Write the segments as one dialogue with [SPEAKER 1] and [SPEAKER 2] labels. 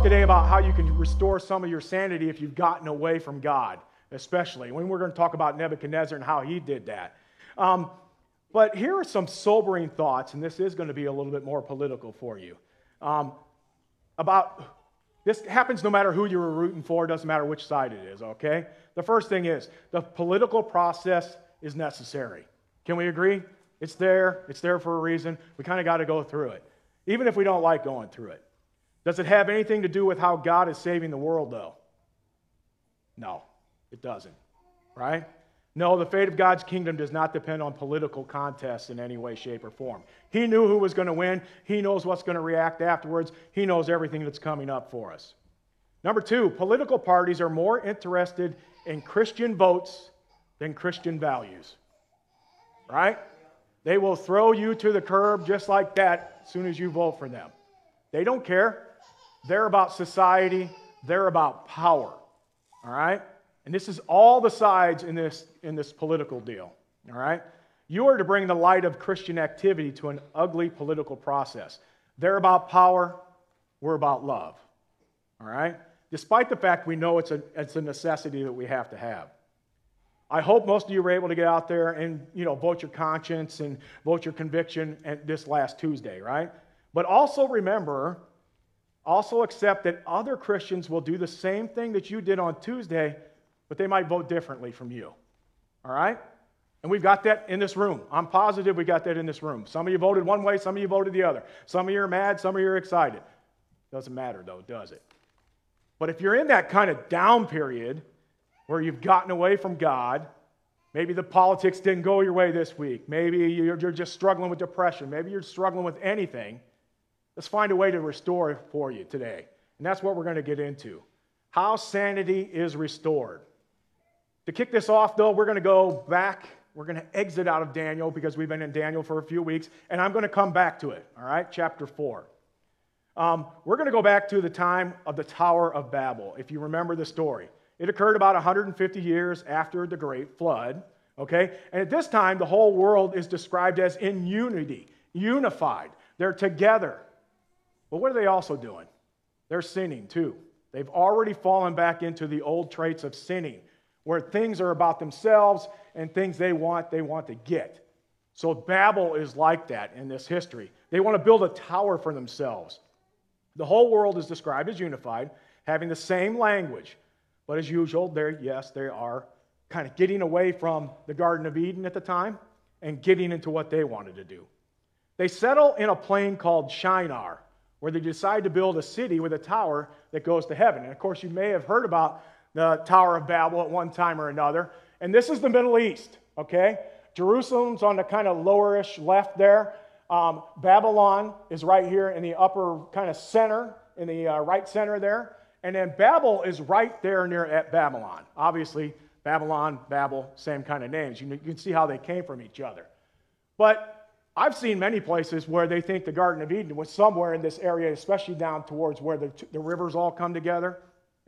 [SPEAKER 1] today about how you can restore some of your sanity if you've gotten away from God, especially. When we're going to talk about Nebuchadnezzar and how he did that. But here are some sobering thoughts, and this is going to be a little bit more political for you. About this happens no matter who you're rooting for, doesn't matter which side it is, okay? The first thing is the political process is necessary. Can we agree? It's there for a reason. We kind of got to go through it, even if we don't like going through it. Does it have anything to do with how God is saving the world, though? No, it doesn't, right? No, the fate of God's kingdom does not depend on political contests in any way, shape, or form. He knew who was going to win. He knows what's going to react afterwards. He knows everything that's coming up for us. Number two, political parties are more interested in Christian votes than Christian values, right? They will throw you to the curb just like that as soon as you vote for them. They don't care. They're about society. They're about power, all right? And this is all the sides in this political deal, all right? You are to bring the light of Christian activity to an ugly political process. They're about power. We're about love, all right? Despite the fact we know it's a necessity that we have to have. I hope most of you were able to get out there and, vote your conscience and vote your conviction this last Tuesday, right? But also remember, also accept that other Christians will do the same thing that you did on Tuesday, but they might vote differently from you, all right? And we've got that in this room. I'm positive we got that in this room. Some of you voted one way, some of you voted the other. Some of you are mad, some of you are excited. Doesn't matter, though, does it? But if you're in that kind of down period where you've gotten away from God, maybe the politics didn't go your way this week, maybe you're just struggling with depression, maybe you're struggling with anything, let's find a way to restore it for you today. And that's what we're going to get into. How sanity is restored. To kick this off, though, we're going to go back. We're going to exit out of Daniel because we've been in Daniel for a few weeks, and I'm going to come back to it, all right? Chapter 4. We're going to go back to the time of the Tower of Babel, if you remember the story. It occurred about 150 years after the Great Flood, okay? And at this time, the whole world is described as in unity, unified. They're together. But what are they also doing? They're sinning, too. They've already fallen back into the old traits of sinning, where things are about themselves and things they want to get. So Babel is like that in this history. They want to build a tower for themselves. The whole world is described as unified, having the same language. But as usual, they are kind of getting away from the Garden of Eden at the time and getting into what they wanted to do. They settle in a plain called Shinar, where they decide to build a city with a tower that goes to heaven. And of course, you may have heard about the Tower of Babel at one time or another. And this is the Middle East, okay? Jerusalem's on the kind of lowerish left there. Babylon is right here in the upper kind of center, in the right center there. And then Babel is right there near at Babylon. Obviously, Babylon, Babel, same kind of names. You can see how they came from each other. But I've seen many places where they think the Garden of Eden was somewhere in this area, especially down towards where the rivers all come together.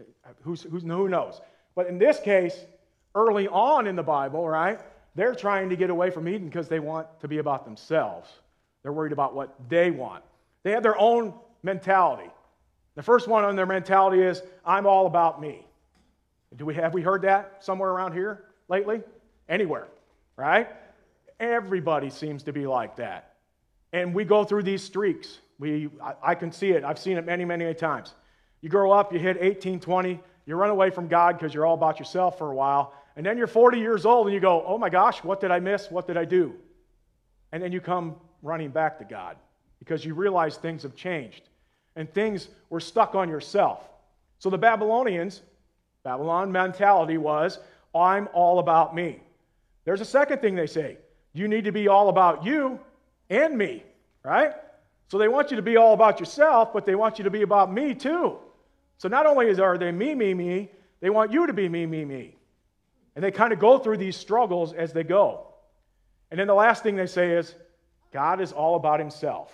[SPEAKER 1] Who knows? But in this case, early on in the Bible, right, they're trying to get away from Eden because they want to be about themselves. They're worried about what they want. They have their own mentality. The first one on their mentality is, I'm all about me. Have we heard that somewhere around here lately? Anywhere, right? Everybody seems to be like that. And we go through these streaks. I can see it. I've seen it many, many times. You grow up, you hit 18, 20, you run away from God because you're all about yourself for a while, and then you're 40 years old and you go, oh my gosh, what did I miss? What did I do? And then you come running back to God because you realize things have changed and things were stuck on yourself. So the Babylon mentality was, I'm all about me. There's a second thing they say. You need to be all about you and me, right? So they want you to be all about yourself, but they want you to be about me too. So not only are they me, they want you to be me. And they kind of go through these struggles as they go. And then the last thing they say is, God is all about himself.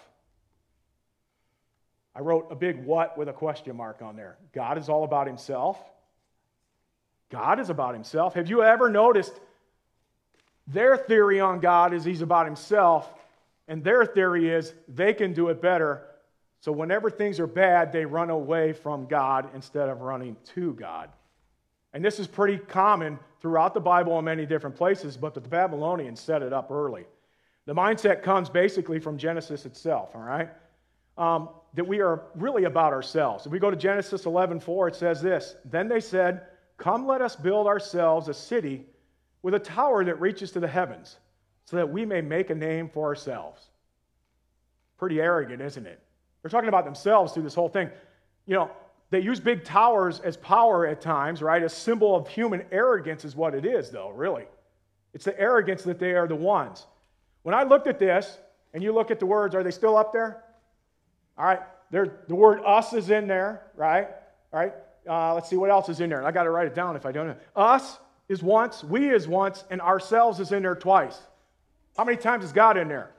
[SPEAKER 1] I wrote a big what with a question mark on there. God is all about himself. God is about himself. Have you ever noticed their theory on God is he's about himself, and their theory is they can do it better, So whenever things are bad, they run away from God instead of running to God. And this is pretty common throughout the Bible in many different places, but the Babylonians set it up early. The mindset comes basically from Genesis itself, all right? That we are really about ourselves. If we go to Genesis 11:4, it says this, "Then they said, 'Come, let us build ourselves a city with a tower that reaches to the heavens, so that we may make a name for ourselves.'" Pretty arrogant, isn't it? They're talking about themselves through this whole thing. You know, they use big towers as power at times, right? A symbol of human arrogance is what it is, though, really. It's the arrogance that they are the ones. When I looked at this, and you look at the words, are they still up there? All right, the word us is in there, right? All right, let's see what else is in there. I got to write it down if I don't know. Us is once, we is once, and ourselves is in there twice. How many times is God in there?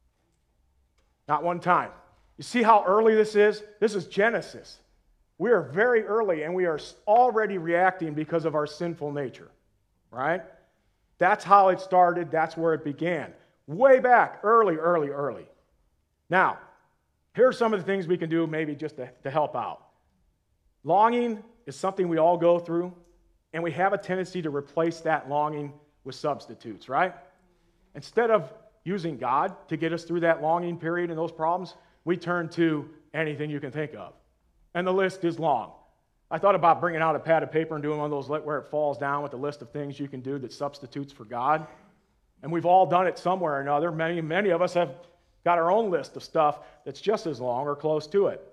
[SPEAKER 1] Not one time. You see how early this is? This is Genesis. We are very early, and we are already reacting because of our sinful nature, right? That's how it started. That's where it began. Way back, early. Now, here are some of the things we can do maybe just to help out. Longing is something we all go through, and we have a tendency to replace that longing with substitutes, right? Instead of using God to get us through that longing period and those problems, we turn to anything you can think of. And the list is long. I thought about bringing out a pad of paper and doing one of those where it falls down with a list of things you can do that substitutes for God. And we've all done it somewhere or another. Many of us have got our own list of stuff that's just as long or close to it.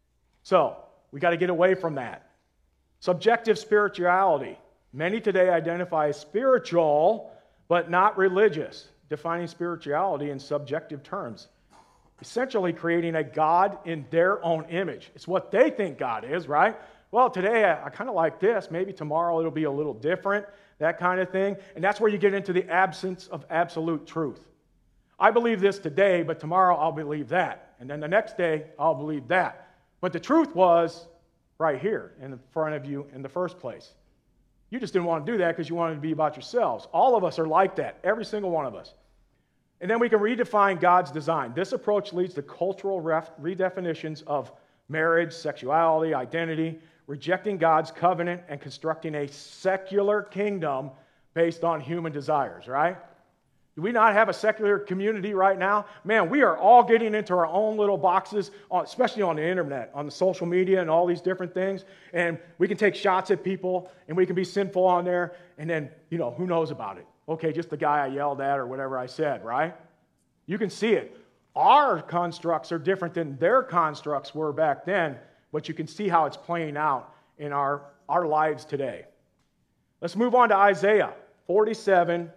[SPEAKER 1] So we got to get away from that. Subjective spirituality. Many today identify as spiritual, but not religious, defining spirituality in subjective terms. Essentially creating a God in their own image. It's what they think God is, right? Well, today I kind of like this. Maybe tomorrow it'll be a little different, that kind of thing. And that's where you get into the absence of absolute truth. I believe this today, but tomorrow I'll believe that. And then the next day I'll believe that. But the truth was right here in front of you in the first place. You just didn't want to do that because you wanted to be about yourselves. All of us are like that, every single one of us. And then we can redefine God's design. This approach leads to cultural redefinitions of marriage, sexuality, identity, rejecting God's covenant and constructing a secular kingdom based on human desires, right? Do we not have a secular community right now? Man, we are all getting into our own little boxes, especially on the internet, on the social media and all these different things. And we can take shots at people and we can be sinful on there. And then, who knows about it? Okay, just the guy I yelled at or whatever I said, right? You can see it. Our constructs are different than their constructs were back then, but you can see how it's playing out in our lives today. Let's move on to Isaiah 47,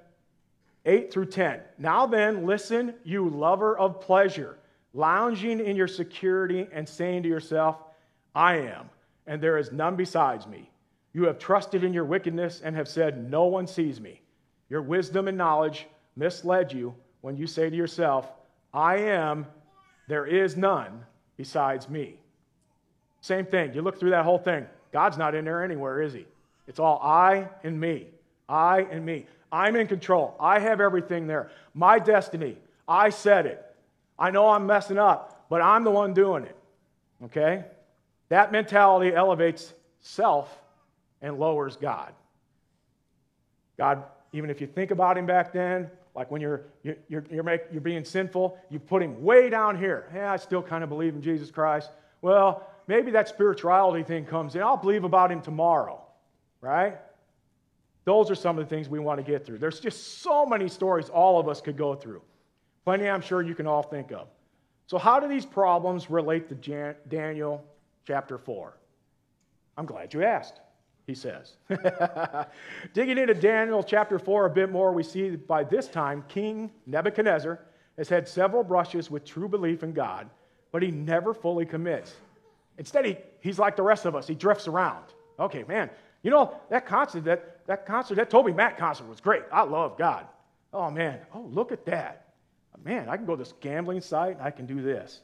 [SPEAKER 1] 8 through 10. "Now then, listen, you lover of pleasure, lounging in your security and saying to yourself, 'I am, and there is none besides me.' You have trusted in your wickedness and have said, 'No one sees me.' Your wisdom and knowledge misled you when you say to yourself, 'I am, there is none besides me.'" Same thing. You look through that whole thing. God's not in there anywhere, is he? It's all I and me. I and me. I'm in control. I have everything there. My destiny. I said it. I know I'm messing up, but I'm the one doing it. Okay? That mentality elevates self and lowers God. God, even if you think about him back then, like when you're being sinful, you put him way down here. Yeah, I still kind of believe in Jesus Christ. Well, maybe that spirituality thing comes in. I'll believe about him tomorrow, right? Those are some of the things we want to get through. There's just so many stories all of us could go through. Plenty I'm sure you can all think of. So how do these problems relate to Daniel chapter 4? I'm glad you asked, he says. Digging into Daniel chapter 4 a bit more, we see that by this time, King Nebuchadnezzar has had several brushes with true belief in God, but he never fully commits. Instead, he's like the rest of us. He drifts around. Okay, man, that concert, that Toby Mac concert was great. I love God. Oh, man. Oh, look at that. Man, I can go to this gambling site and I can do this.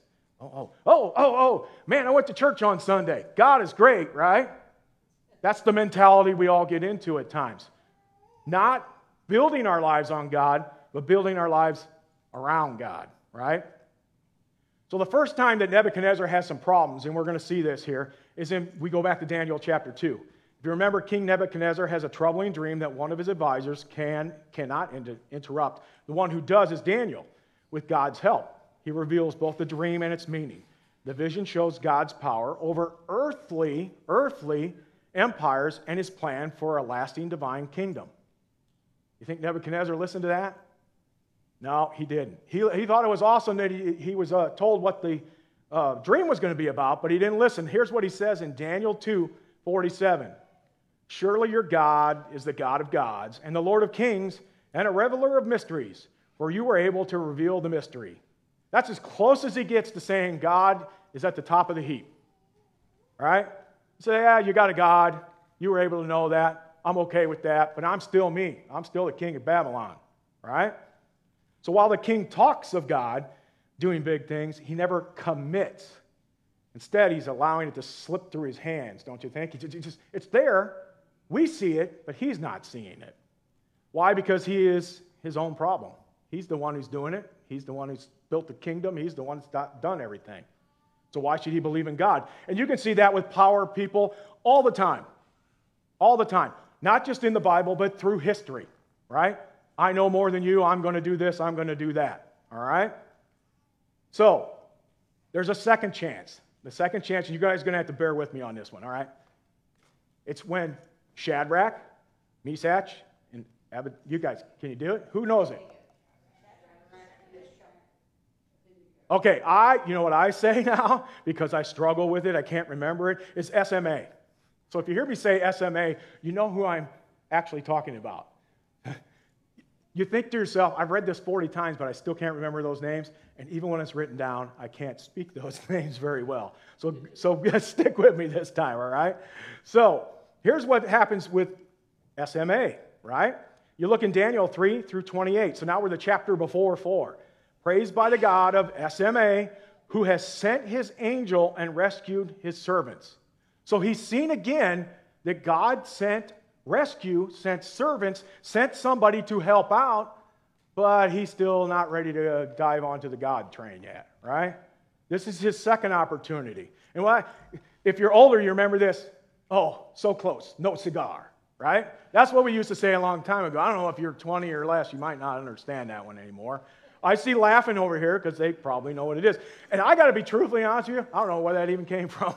[SPEAKER 1] Man, I went to church on Sunday. God is great, right? That's the mentality we all get into at times. Not building our lives on God, but building our lives around God, right? So the first time that Nebuchadnezzar has some problems, and we're going to see this here, is we go back to Daniel chapter 2. If you remember, King Nebuchadnezzar has a troubling dream that one of his advisors cannot interrupt. The one who does is Daniel, with God's help. He reveals both the dream and its meaning. The vision shows God's power over earthly empires and his plan for a lasting divine kingdom. You think Nebuchadnezzar listened to that? No, he didn't. He thought it was awesome that he was told what the dream was going to be about, but he didn't listen. Here's what he says in Daniel 2:47. Surely your God is the God of gods and the Lord of kings and a revealer of mysteries, for you were able to reveal the mystery. That's as close as he gets to saying God is at the top of the heap. All right? So, yeah, you got a God. You were able to know that. I'm okay with that, but I'm still me. I'm still the king of Babylon. All right? So while the king talks of God doing big things, he never commits. Instead, he's allowing it to slip through his hands, don't you think? It's there. We see it, but he's not seeing it. Why? Because he is his own problem. He's the one who's doing it. He's the one who's built the kingdom. He's the one who's done everything. So why should he believe in God? And you can see that with power people all the time. All the time. Not just in the Bible, but through history, right? I know more than you. I'm going to do this. I'm going to do that. All right? So, there's a second chance. The second chance, you guys are going to have to bear with me on this one, all right? It's when Shadrach, Meshach, and Abed, you guys, can you do it? Who knows it? Okay, you know what I say now? Because I struggle with it, I can't remember it. It's SMA. So if you hear me say SMA, you know who I'm actually talking about. You think to yourself, I've read this 40 times, but I still can't remember those names. And even when it's written down, I can't speak those names very well. So stick with me this time, all right? So here's what happens with SMA, right? You look in Daniel 3-28. So now we're the chapter before 4. Praised by the God of SMA, who has sent his angel and rescued his servants. So he's seen again that God sent servants, sent somebody to help out, but he's still not ready to dive onto the God train yet, right? This is his second opportunity. And if you're older, you remember this. Oh, so close, no cigar, right? That's what we used to say a long time ago. I don't know if you're 20 or less, you might not understand that one anymore. I see laughing over here because they probably know what it is. And I got to be truthfully honest with you, I don't know where that even came from.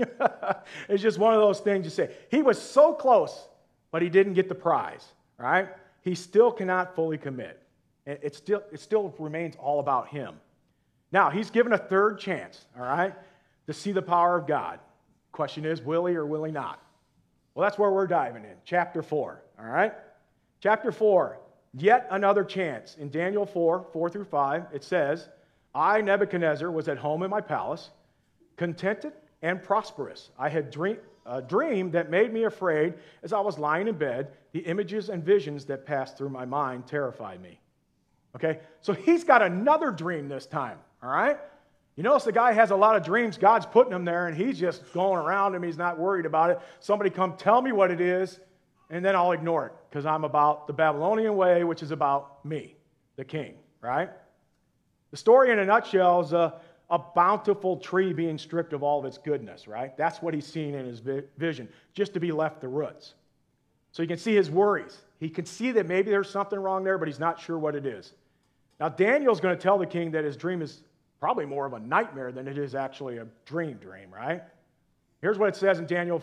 [SPEAKER 1] It's just one of those things you say. He was so close, but he didn't get the prize, right? He still cannot fully commit. It still remains all about him. Now, he's given a third chance, all right, to see the power of God. Question is, will he or will he not? Well, that's where we're diving in, chapter 4, all right? Chapter 4, yet another chance. In Daniel 4:4-5, it says, I, Nebuchadnezzar, was at home in my palace, contented and prosperous. I had a dream that made me afraid as I was lying in bed. The images and visions that passed through my mind terrified me. Okay, so he's got another dream this time, all right? You notice the guy has a lot of dreams. God's putting him there, and he's just going around him. He's not worried about it. Somebody come tell me what it is, and then I'll ignore it because I'm about the Babylonian way, which is about me, the king, right? The story in a nutshell is a bountiful tree being stripped of all of its goodness, right? That's what he's seeing in his vision, just to be left the roots. So you can see his worries. He can see that maybe there's something wrong there, but he's not sure what it is. Now, Daniel's going to tell the king that his dream is probably more of a nightmare than it is actually a dream, right? Here's what it says in Daniel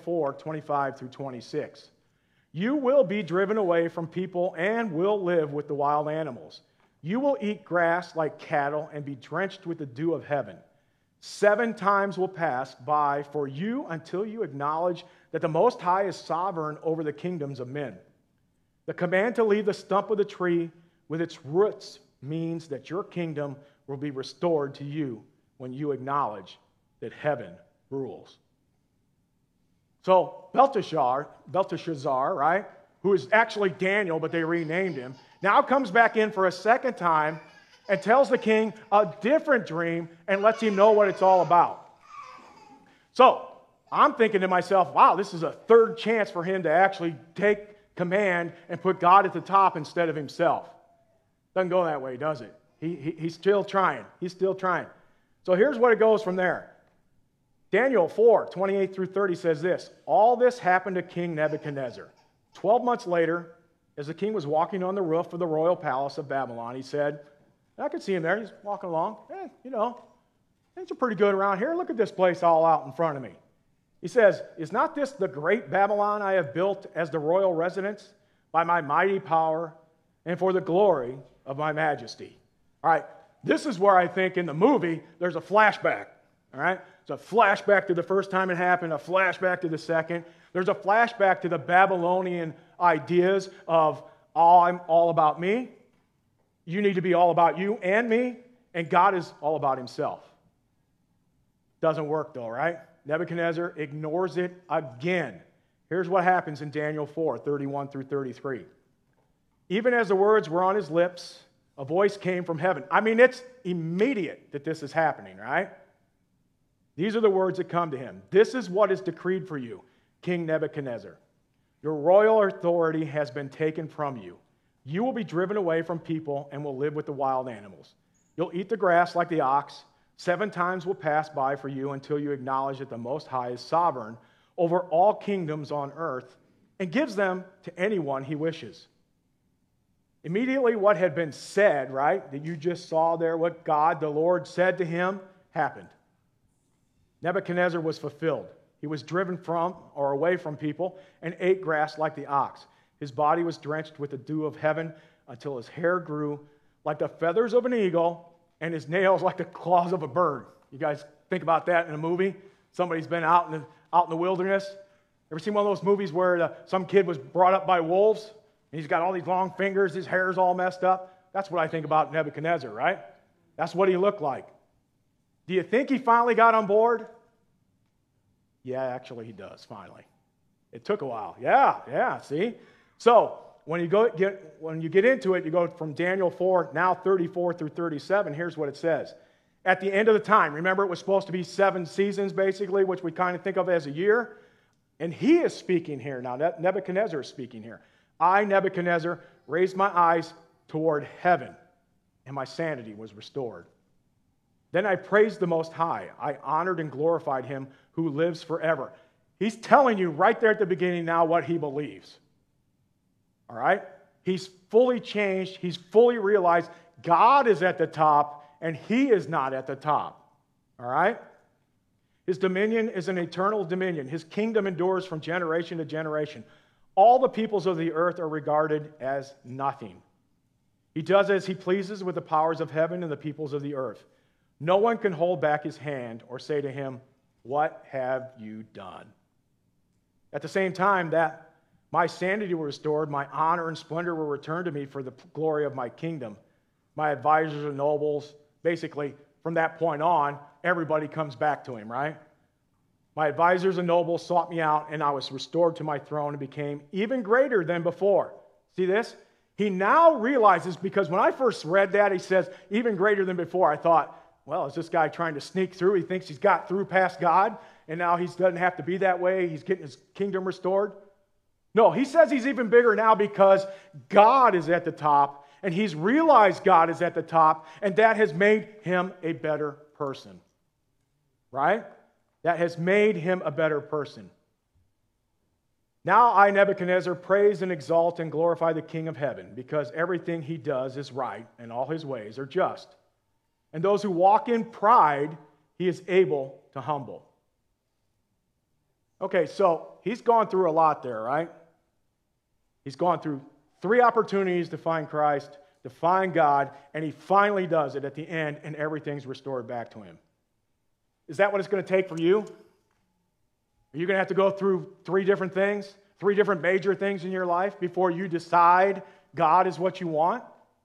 [SPEAKER 1] 4:25-26. You will be driven away from people and will live with the wild animals. You will eat grass like cattle and be drenched with the dew of heaven. 7 times will pass by for you until you acknowledge that the Most High is sovereign over the kingdoms of men. The command to leave the stump of the tree with its roots means that your kingdom will be restored to you when you acknowledge that heaven rules. So Belteshazzar, right, who is actually Daniel, but they renamed him, now comes back in for a second time and tells the king a different dream and lets him know what it's all about. So I'm thinking to myself, wow, this is a third chance for him to actually take command and put God at the top instead of himself. Doesn't go that way, does it? He's still trying. He's still trying. So here's what it goes from there. Daniel 4:28 through 30 says this: all this happened to King Nebuchadnezzar. 12 months later, as the king was walking on the roof of the royal palace of Babylon, he said, I could see him there, he's walking along, things are pretty good around here. Look at this place all out in front of me. He says, is not this the great Babylon I have built as the royal residence by my mighty power and for the glory of my majesty? All right, this is where I think in the movie there's a flashback. All right, it's a flashback to the first time it happened, a flashback to the second. There's a flashback to the Babylonian ideas of, I'm all about me, you need to be all about you and me, and God is all about himself. Doesn't work though, right? Nebuchadnezzar ignores it again. Here's what happens in Daniel 4:31 through 33. Even as the words were on his lips, a voice came from heaven. I mean, it's immediate that this is happening, right? These are the words that come to him. This is what is decreed for you, King Nebuchadnezzar. Your royal authority has been taken from you. You will be driven away from people and will live with the wild animals. You'll eat the grass like the ox. 7 times will pass by for you until you acknowledge that the Most High is sovereign over all kingdoms on earth and gives them to anyone he wishes. Immediately what had been said, right, that you just saw there, what God, the Lord, said to him, happened. Nebuchadnezzar was fulfilled. He was driven from or away from people and ate grass like the ox. His body was drenched with the dew of heaven until his hair grew like the feathers of an eagle and his nails like the claws of a bird. You guys think about that in a movie? Somebody's been out in the wilderness. Ever seen one of those movies where some kid was brought up by wolves and he's got all these long fingers, his hair's all messed up? That's what I think about Nebuchadnezzar, right? That's what he looked like. Do you think he finally got on board? Yeah, actually he does, finally. It took a while. Yeah, see? So, when you get into it, you go from Daniel 4, now 34 through 37, here's what it says. At the end of the time, remember it was supposed to be 7 seasons basically, which we kind of think of as a year. And he is speaking here now. Nebuchadnezzar is speaking here. I, Nebuchadnezzar, raised my eyes toward heaven, and my sanity was restored. Then I praised the Most High. I honored and glorified him who lives forever. He's telling you right there at the beginning now what he believes. All right? He's fully changed. He's fully realized God is at the top and he is not at the top. All right? His dominion is an eternal dominion. His kingdom endures from generation to generation. All the peoples of the earth are regarded as nothing. He does as he pleases with the powers of heaven and the peoples of the earth. No one can hold back his hand or say to him, what have you done? At the same time that my sanity was restored, my honor and splendor were returned to me for the glory of my kingdom. My advisors and nobles, basically from that point on, everybody comes back to him, right? My advisors and nobles sought me out, and I was restored to my throne and became even greater than before. See this? He now realizes, because when I first read that, he says, even greater than before, I thought, well, is this guy trying to sneak through? He thinks he's got through past God, and now he doesn't have to be that way. He's getting his kingdom restored. No, he says he's even bigger now because God is at the top, and he's realized God is at the top, and that has made him a better person. Right? That has made him a better person. Now I, Nebuchadnezzar, praise and exalt and glorify the King of heaven, because everything he does is right, and all his ways are just. And those who walk in pride, he is able to humble. Okay, so he's gone through a lot there, right? He's gone through 3 opportunities to find Christ, to find God, and he finally does it at the end, and everything's restored back to him. Is that what it's going to take for you? Are you going to have to go through 3 different things, 3 different major things in your life before you decide God is what you want?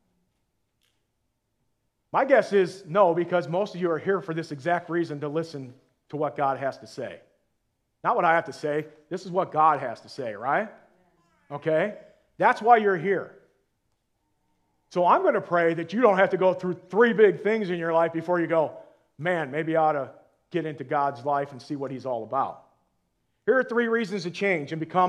[SPEAKER 1] My guess is no, because most of you are here for this exact reason, to listen to what God has to say. Not what I have to say. This is what God has to say, right? Okay? That's why you're here. So I'm going to pray that you don't have to go through 3 big things in your life before you go, man, maybe I ought to get into God's life and see what he's all about. Here are 3 reasons to change and become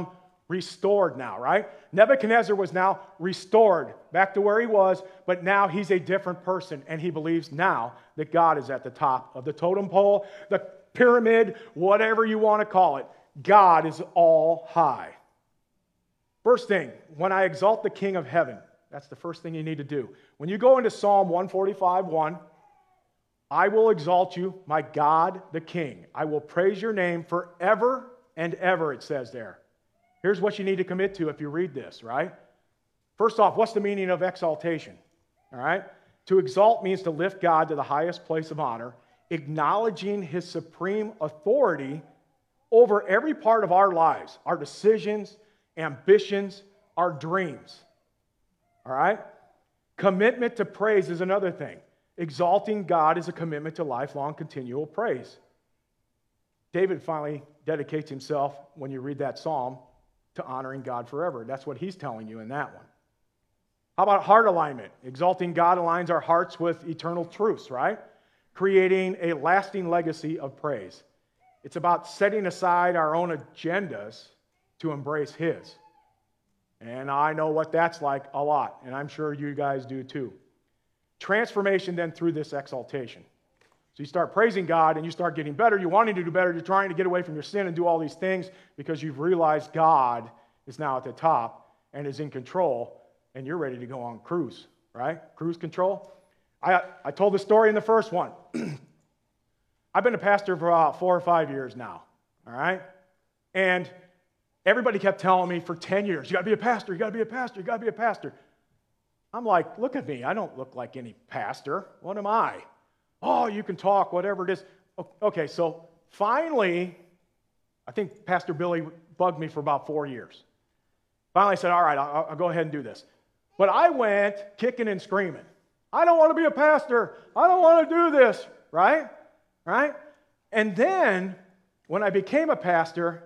[SPEAKER 1] restored now, right? Nebuchadnezzar was now restored back to where he was, but now he's a different person, and he believes now that God is at the top of the totem pole, the pyramid, whatever you want to call it. God is all high. First thing, when I exalt the King of heaven, that's the first thing you need to do. When you go into Psalm 145:1, I will exalt you, my God, the King. I will praise your name forever and ever, it says there. Here's what you need to commit to if you read this, right? First off, what's the meaning of exaltation? All right? To exalt means to lift God to the highest place of honor, acknowledging his supreme authority over every part of our lives, our decisions, ambitions, our dreams. All right? Commitment to praise is another thing. Exalting God is a commitment to lifelong continual praise. David finally dedicates himself, when you read that psalm, to honoring God forever. That's what he's telling you in that one. How about heart alignment? Exalting God aligns our hearts with eternal truths, right? Creating a lasting legacy of praise. It's about setting aside our own agendas to embrace his. And I know what that's like a lot, and I'm sure you guys do too. Transformation then through this exaltation. So you start praising God and you start getting better. You're wanting to do better. You're trying to get away from your sin and do all these things because you've realized God is now at the top and is in control, and you're ready to go on cruise, right? Cruise control. I told the story in the first one. I've been a pastor for about 4 or 5 years now, all right? And everybody kept telling me for 10 years, you got to be a pastor, you got to be a pastor, you got to be a pastor. I'm like, look at me. I don't look like any pastor. What am I? Oh, you can talk, whatever it is. Okay, so finally, I think Pastor Billy bugged me for about 4 years. Finally, I said, all right, I'll go ahead and do this. But I went kicking and screaming. I don't want to be a pastor. I don't want to do this, right? Right? And then, when I became a pastor,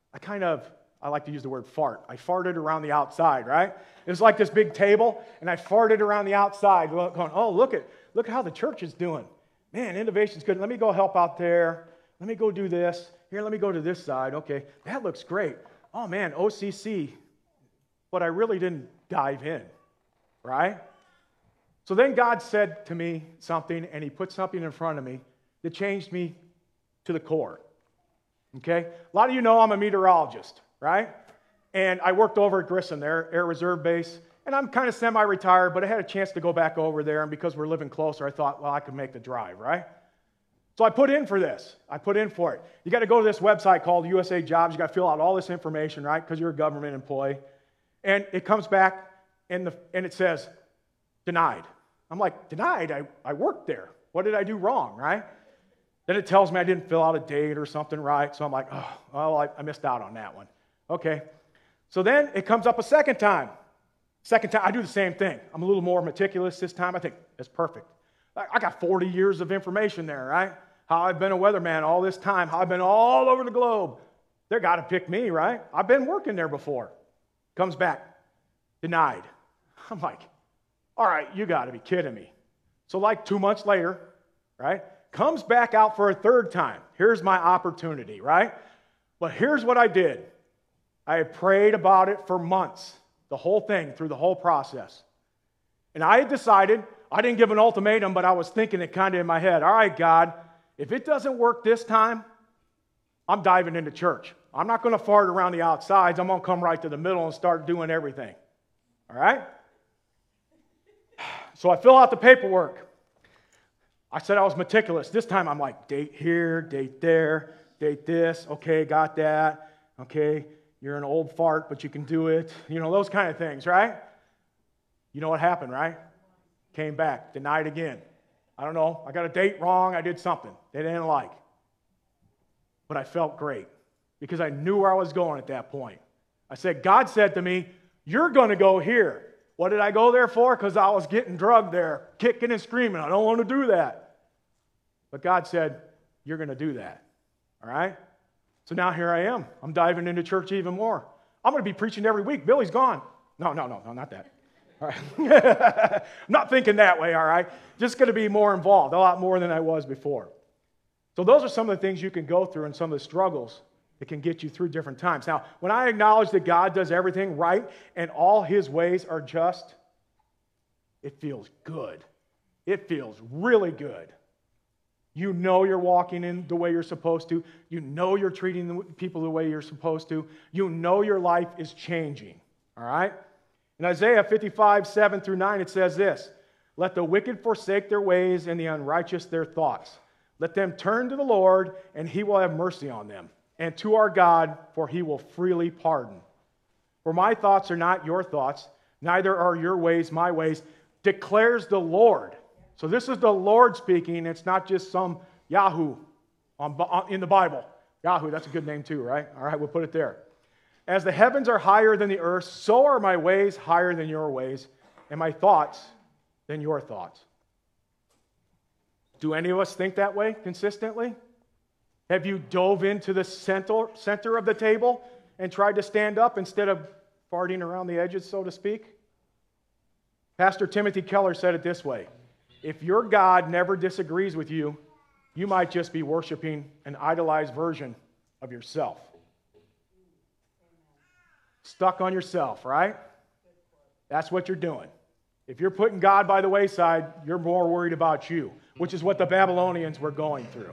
[SPEAKER 1] I like to use the word fart. I farted around the outside, right? It was like this big table, and I farted around the outside, going, oh, look at how the church is doing. Man, innovation's good. Let me go help out there. Let me go do this. Here, let me go to this side. Okay, that looks great. Oh, man, OCC. But I really didn't dive in, right? So then God said to me something, and he put something in front of me that changed me to the core. Okay? A lot of you know I'm a meteorologist, right? And I worked over at Grissom, their Air Reserve Base, and I'm kind of semi-retired, but I had a chance to go back over there, and because we're living closer, I thought, well, I could make the drive, right? So I put in for this. I put in for it. You got to go to this website called USA Jobs. You got to fill out all this information, right? Because you're a government employee. And it comes back, and it says, denied. I'm like, denied? I worked there. What did I do wrong, right? Then it tells me I didn't fill out a date or something right. So I'm like, oh, well, I missed out on that one. Okay. So then it comes up a second time. Second time, I do the same thing. I'm a little more meticulous this time. I think it's perfect. I got 40 years of information there, right? How I've been a weatherman all this time, how I've been all over the globe. They've got to pick me, right? I've been working there before. Comes back, denied. I'm like, all right, you got to be kidding me. So like 2 months later, right, comes back out for a third time. Here's my opportunity, right? But here's what I did. I had prayed about it for months, the whole thing, through the whole process. And I had decided, I didn't give an ultimatum, but I was thinking it kind of in my head, all right, God, if it doesn't work this time, I'm diving into church. I'm not going to fart around the outsides. I'm going to come right to the middle and start doing everything. All right? So I fill out the paperwork. I said I was meticulous. This time I'm like, date here, date there, date this. Okay, got that. Okay, you're an old fart, but you can do it. You know, those kind of things, right? You know what happened, right? Came back, denied again. I don't know. I got a date wrong. I did something they didn't like. But I felt great because I knew where I was going at that point. I said, God said to me, you're going to go here. What did I go there for? Because I was getting drugged there, kicking and screaming. I don't want to do that. But God said, you're going to do that. All right? So now here I am. I'm diving into church even more. I'm going to be preaching every week. Billy's gone. No, not that. All right. I'm not thinking that way, all right? Just going to be more involved, a lot more than I was before. So those are some of the things you can go through and some of the struggles It can get you through different times. Now, when I acknowledge that God does everything right and all his ways are just, it feels good. It feels really good. You know you're walking in the way you're supposed to. You know you're treating the people the way you're supposed to. You know your life is changing. All right? In Isaiah 55, 7 through 9, it says this, "Let the wicked forsake their ways and the unrighteous their thoughts. Let them turn to the Lord, and he will have mercy on them, and to our God, for he will freely pardon. For my thoughts are not your thoughts, neither are your ways my ways, declares the Lord." So this is the Lord speaking. It's not just some Yahoo in the Bible. Yahoo, that's a good name too, right? All right, we'll put it there. "As the heavens are higher than the earth, so are my ways higher than your ways, and my thoughts than your thoughts." Do any of us think that way consistently? Have you dove into the center of the table and tried to stand up instead of farting around the edges, so to speak? Pastor Timothy Keller said it this way, "If your God never disagrees with you, you might just be worshiping an idolized version of yourself." Stuck on yourself, right? That's what you're doing. If you're putting God by the wayside, you're more worried about you, which is what the Babylonians were going through.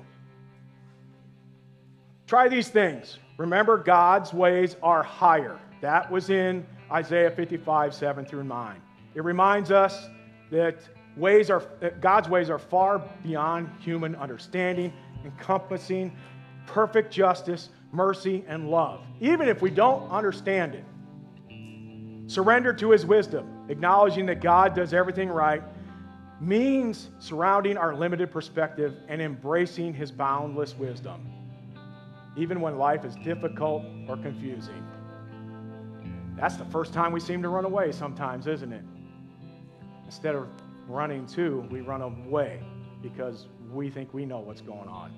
[SPEAKER 1] Try these things. Remember, God's ways are higher. That was in Isaiah 55, 7 through 9. It reminds us that God's ways are far beyond human understanding, encompassing perfect justice, mercy, and love, even if we don't understand it. Surrender to his wisdom, acknowledging that God does everything right, means surrounding our limited perspective and embracing his boundless wisdom, even when life is difficult or confusing. That's the first time we seem to run away sometimes, isn't it? Instead of running to, we run away because we think we know what's going on.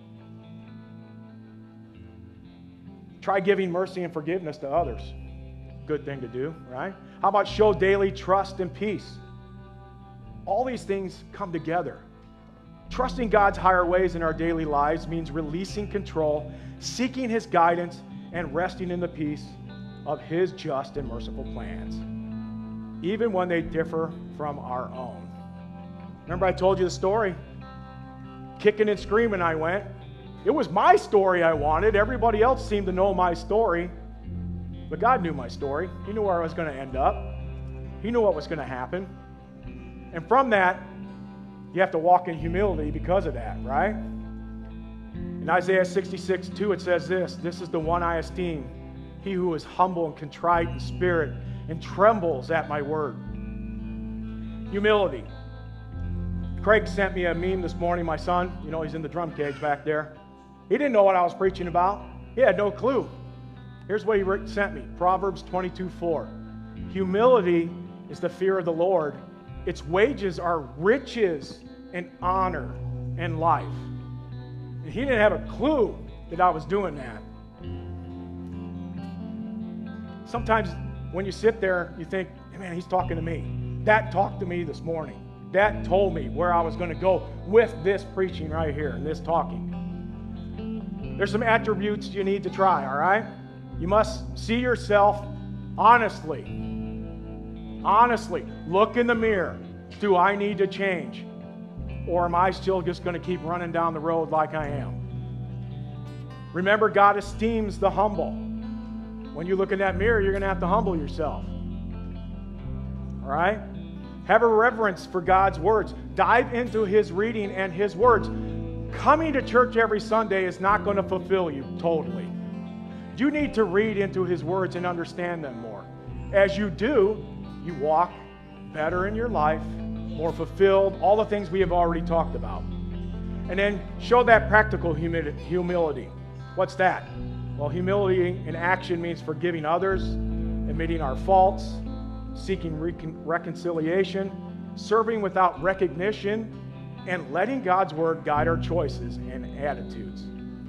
[SPEAKER 1] Try giving mercy and forgiveness to others. Good thing to do, right? How about show daily trust and peace? All these things come together. Trusting God's higher ways in our daily lives means releasing control, seeking his guidance, and resting in the peace of his just and merciful plans, even when they differ from our own. Remember I told you the story? Kicking and screaming I went. It was my story I wanted. Everybody else seemed to know my story. But God knew my story. He knew where I was going to end up. He knew what was going to happen. And from that, you have to walk in humility because of that, right? In Isaiah 66, 2, it says this, "This is the one I esteem, he who is humble and contrite in spirit and trembles at my word." Humility. Craig sent me a meme this morning, my son. You know, he's in the drum cage back there. He didn't know what I was preaching about. He had no clue. Here's what he sent me. Proverbs 22:4. "Humility is the fear of the Lord. Its wages are riches and honor and life." And he didn't have a clue that I was doing that. Sometimes when you sit there, you think, man, he's talking to me. That talked to me this morning. That told me where I was going to go with this preaching right here and this talking. There's some attributes you need to try, all right? You must see yourself honestly. Honestly. Look in the mirror. Do I need to change? Or am I still just going to keep running down the road like I am? Remember, God esteems the humble. When you look in that mirror, you're going to have to humble yourself. All right? Have a reverence for God's words. Dive into his reading and his words. Coming to church every Sunday is not going to fulfill you totally. You need to read into his words and understand them more. As you do, you walk better in your life, more fulfilled, all the things we have already talked about. And then show that practical humility. What's that? Well, humility in action means forgiving others, admitting our faults, seeking reconciliation, serving without recognition, and letting God's word guide our choices and attitudes.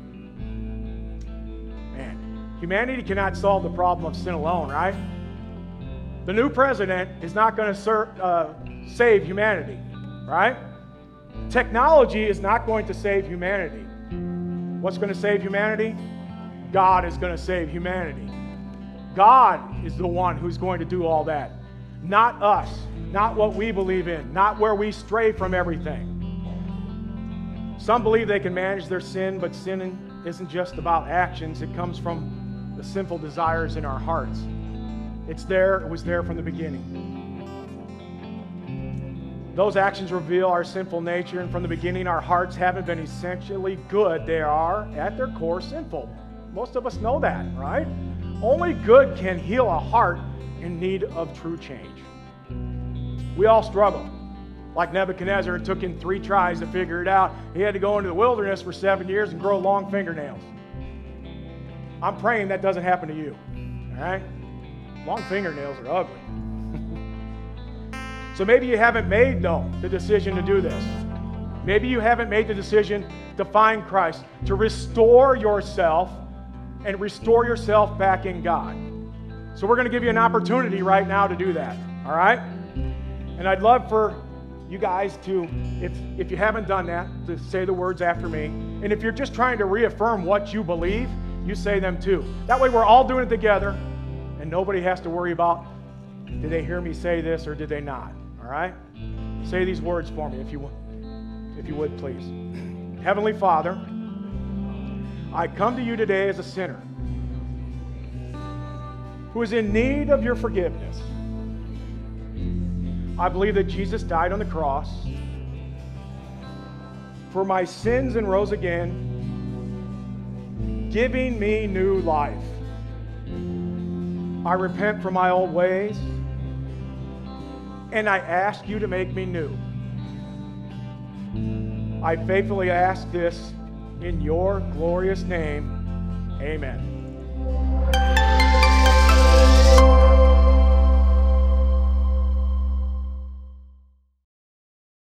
[SPEAKER 1] Man, humanity cannot solve the problem of sin alone, right? The new president is not going to save humanity, right? Technology is not going to save humanity. What's going to save humanity? God is going to save humanity. God is the one who's going to do all that. Not us, not what we believe in, not where we stray from everything. Some believe they can manage their sin, but sin isn't just about actions. It comes from the sinful desires in our hearts. It's there, it was there from the beginning. Those actions reveal our sinful nature, and from the beginning, our hearts haven't been essentially good. They are, at their core, sinful. Most of us know that, right? Only good can heal a heart in need of true change. We all struggle. Like Nebuchadnezzar, it took him 3 tries to figure it out. He had to go into the wilderness for 7 years and grow long fingernails. I'm praying that doesn't happen to you, all right? Long fingernails are ugly. So maybe you haven't made, though, the decision to do this. Maybe you haven't made the decision to find Christ, to restore yourself and restore yourself back in God. So we're going to give you an opportunity right now to do that, all right? And I'd love for you guys to, if you haven't done that, to say the words after me. And if you're just trying to reaffirm what you believe, you say them too. That way we're all doing it together, and nobody has to worry about, did they hear me say this or did they not? All right? Say these words for me, if you would, please. Heavenly Father, I come to you today as a sinner who is in need of your forgiveness. I believe that Jesus died on the cross for my sins and rose again, giving me new life. I repent for my old ways, and I ask you to make me new. I faithfully ask this in your glorious name. Amen.